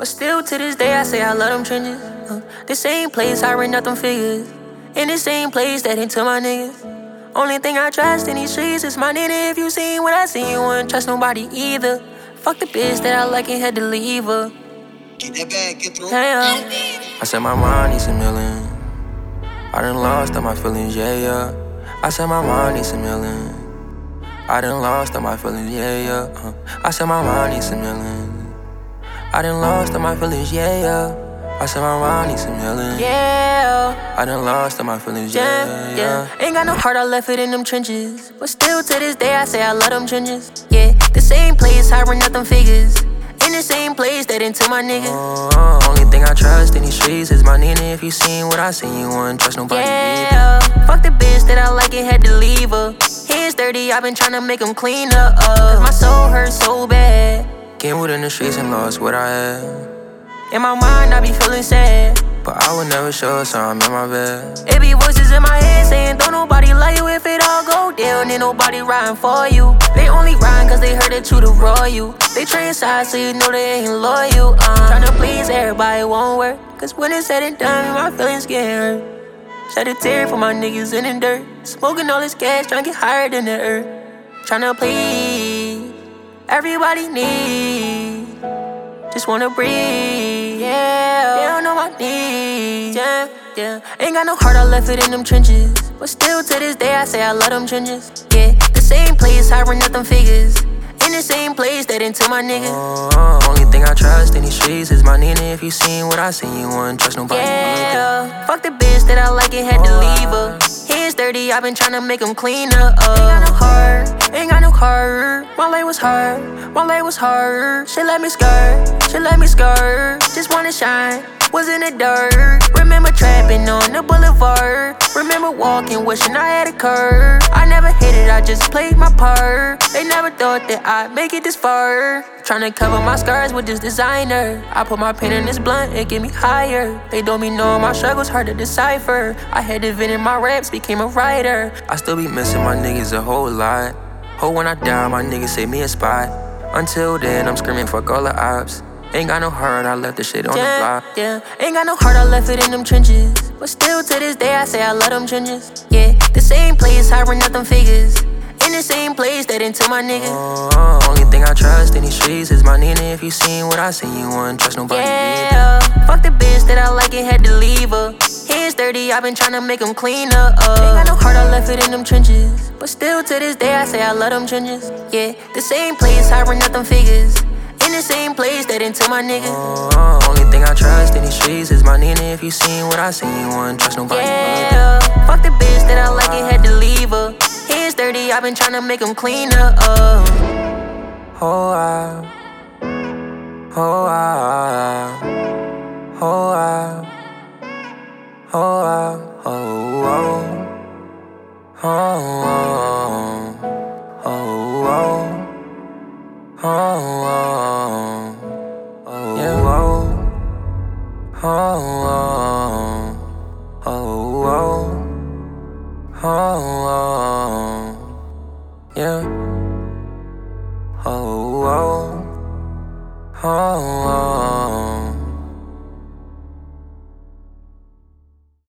But still to this day I say I love them trenches. The same place I ran out them figures. In the same place that into my niggas. Only thing I trust in these streets is my nigga. If you seen what I seen, you wouldn't trust nobody either. Fuck the bitch that I like and had to leave her. Get that bag, get through. Damn. I said my mind needs a million. I done lost all my feelings, yeah, yeah. I said my mind needs a million. I done lost all my feelings, yeah, yeah. I said my mind needs a million. I done lost all my feelings, yeah, yeah. I said my mind needs a million. Yeah. I done lost all my feelings, yeah, yeah. Ain't got no heart, I left it in them trenches. But still to this day I say I love them trenches. Yeah, the same place I ran out them figures. In the same place that into my niggas. Only thing I trust in these streets is my Nina. If you seen what I seen, you wouldn't trust nobody either. Fuck the bitch that I like and had to leave her. Hands dirty, I've been tryna make them clean up. Cause my soul hurts so bad. Came within the streets and lost what I had. In my mind, I be feeling sad. But I would never show, so I'm in my bed. It be voices in my head saying, don't nobody like you. If it all go down, ain't nobody riding for you. They only riding cause they heard that you the royal. They train sides so you know they ain't loyal. Tryna please everybody won't work. Cause when it's said and done, my feelings get hurt. Shed a tear for my niggas in the dirt. Smoking all this gas, tryna get higher than the earth. Tryna please, everybody need. Just wanna breathe, yeah. They don't know my needs, yeah, yeah. Ain't got no heart, I left it in them trenches. But still to this day I say I love them trenches. Yeah, the same place I ran out them figures. In the same place that into my niggas. Only thing I trust in these streets is my Nina. If you seen what I seen, you wouldn't trust nobody either. Fuck the bitch that I like and had to leave her. Hands dirty, I've been tryna make them clean up. Ain't got no heart, ain't got no heart. My leg was hard, my leg was hard. She let me skirt, she let me skirt. Just wanna shine, was in the dirt. Remember trapping on the boulevard. Remember walking, wishing I had a curve. I never hit it, I just played my part. They never thought that I'd make it this far. Tryna cover my scars with this designer. I put my pen in this blunt, it get me higher. They don't be knowing my struggles, hard to decipher. I had to vent in my raps, became a writer. I still be missing my niggas a whole lot. Hope when I die, my niggas save me a spot. Until then, I'm screaming fuck all the ops. Ain't got no heart, I left the shit on the block. Yeah, ain't got no heart, I left it in them trenches. But still to this day I say I love them trenches. Yeah, the same place I ran out them figures. In the same place that into my niggas. Only thing I trust in these streets is my Nina. If you seen what I seen, you wouldn't trust nobody either. Fuck the bitch that I like and had to leave her. Hands dirty, I've been tryna make them clean up. Ain't got no heart, I left it in them trenches. But still to this day I say I love them trenches. Yeah, the same place I ran out them figures. In the same place that into my niggas. Only thing I trust in these streets is my Nina. If you seen what I seen, you wouldn't trust nobody either. Fuck the bitch that I like and had to leave her. Hands dirty, I've been tryna make them clean up. Oh, I, oh, I, oh, I, oh, I, oh, oh, oh, oh, oh, oh, oh, yeah, oh, oh, oh, oh, oh, yeah, oh, oh, oh,